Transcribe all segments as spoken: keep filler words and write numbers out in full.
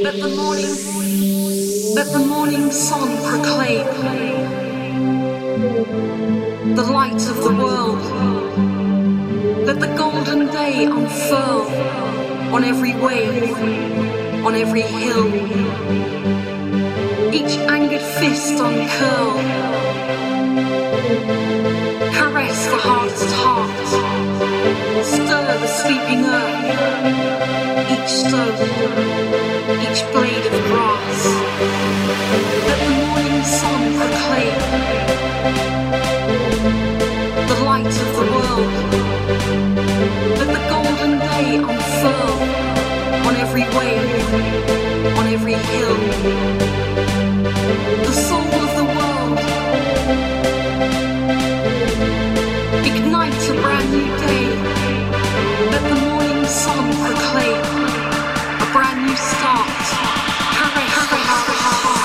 Let the morning, let the morning sun proclaim the light of the world. Let the golden day unfurl on every wave, on every hill. Each angered fist uncurl, caress the hardest heart, stir the sleeping earth. Each stone, each blade of grass, let the morning sun proclaim the light of the world. Let the golden day unfurl on every wave, on every hill. The soul of the world, ignite a brand new day. Let the morning sun proclaim a brand new start. Hooray, hooray, hooray, hooray.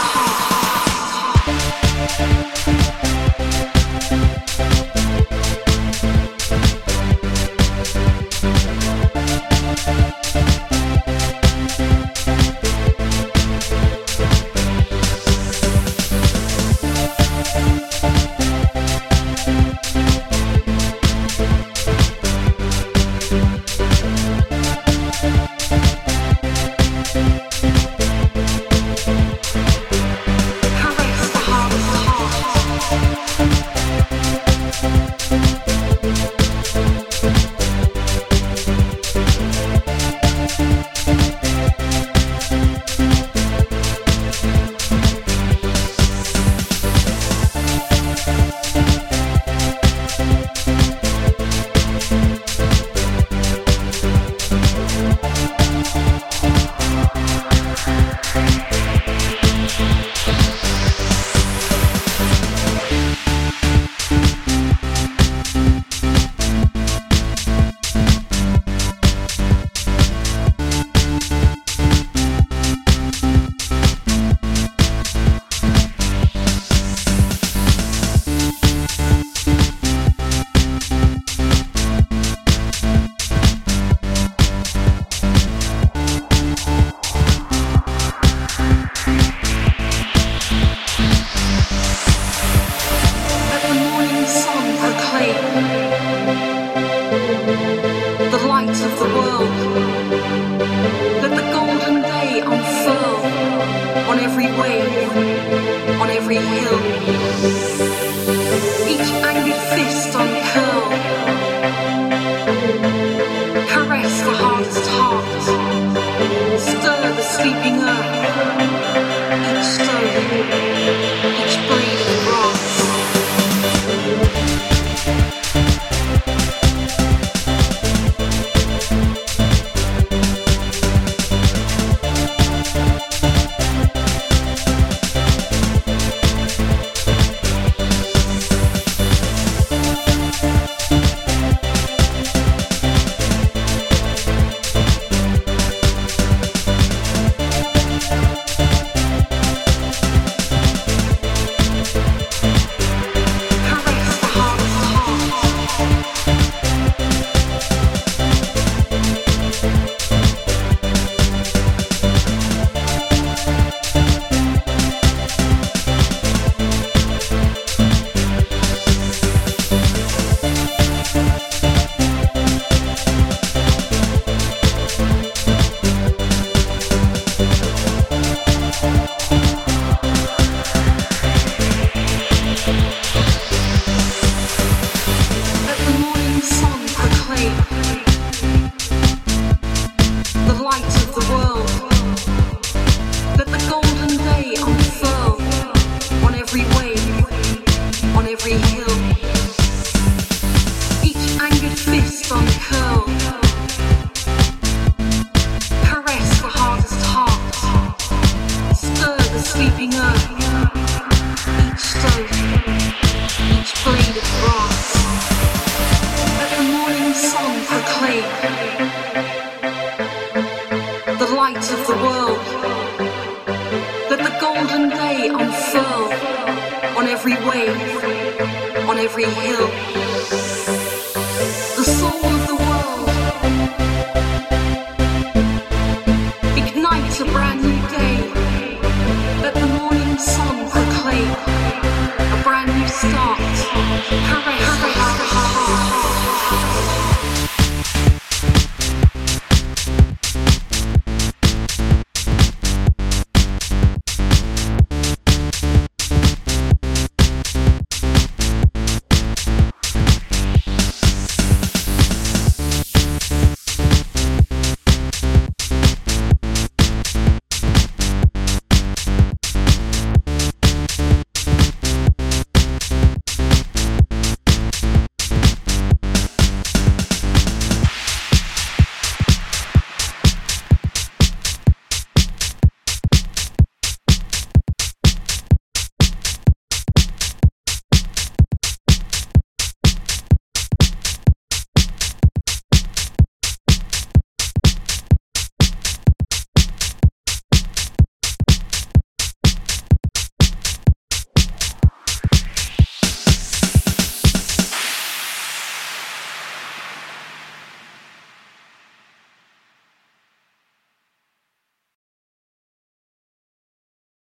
a brand new day. Let the morning sun proclaim a brand new start. Hooray, hooray.